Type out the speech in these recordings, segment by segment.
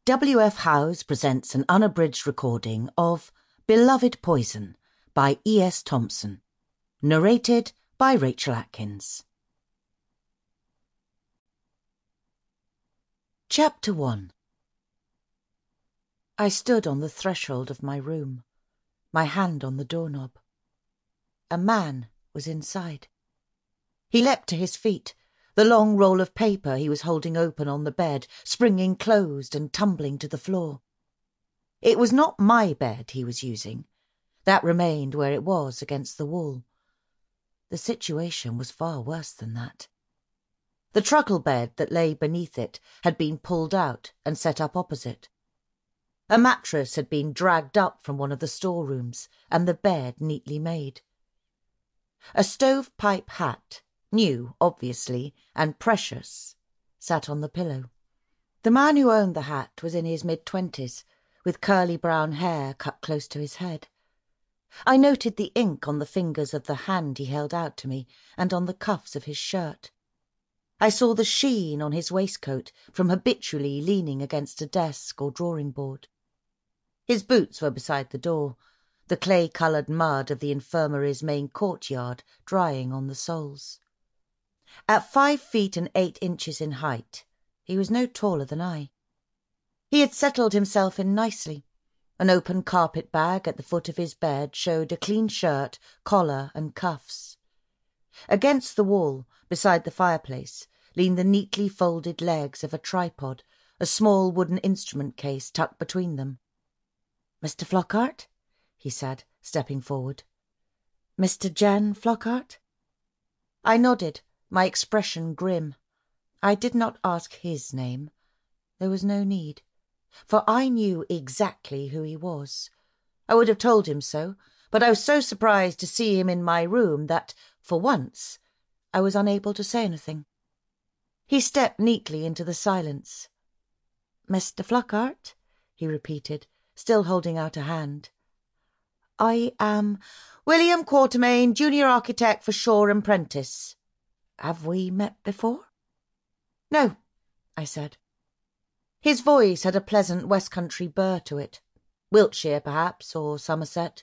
W.F. Howes presents an unabridged recording of Beloved Poison by E.S. Thompson, narrated by Rachel Atkins. Chapter 1. I stood on the threshold of my room, my hand on the doorknob. A man was inside. He leapt to his feet, the long roll of paper he was holding open on the bed, springing closed and tumbling to the floor. It was not my bed he was using. That remained where it was against the wall. The situation was far worse than that. The truckle bed that lay beneath it had been pulled out and set up opposite. A mattress had been dragged up from one of the storerooms, and the bed neatly made. A stovepipe hat, new, obviously, and precious, sat on the pillow. The man who owned the hat was in his mid-20s, with curly brown hair cut close to his head. I noted the ink on the fingers of the hand he held out to me, and on the cuffs of his shirt. I saw the sheen on his waistcoat from habitually leaning against a desk or drawing-board. His boots were beside the door, the clay-coloured mud of the infirmary's main courtyard drying on the soles. At 5 feet and 8 inches in height, he was no taller than I. He had settled himself in nicely. An open carpet bag at the foot of his bed showed a clean shirt, collar and cuffs. Against the wall, beside the fireplace, leaned the neatly folded legs of a tripod, a small wooden instrument case tucked between them. "Mr. Flockhart?" he said, stepping forward. "Mr. Jan Flockhart?" I nodded, my expression grim. I did not ask his name. There was no need, for I knew exactly who he was. I would have told him so, but I was so surprised to see him in my room that, for once, I was unable to say anything. He stepped neatly into the silence. "Mr. Flockhart?" he repeated, still holding out a hand. "I am William Quatermain, junior architect for Shaw and Prentice. Have we met before?" "No," I said. His voice had a pleasant West Country burr to it. Wiltshire, perhaps, or Somerset.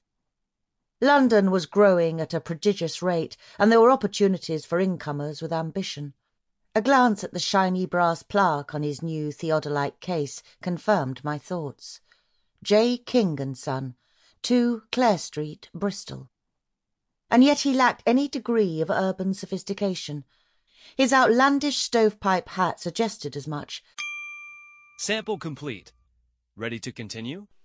London was growing at a prodigious rate, and there were opportunities for incomers with ambition. A glance at the shiny brass plaque on his new theodolite case confirmed my thoughts. J. King & Son, 2 Clare Street, Bristol. And yet he lacked any degree of urban sophistication. His outlandish stovepipe hat suggested as much. Sample complete. Ready to continue?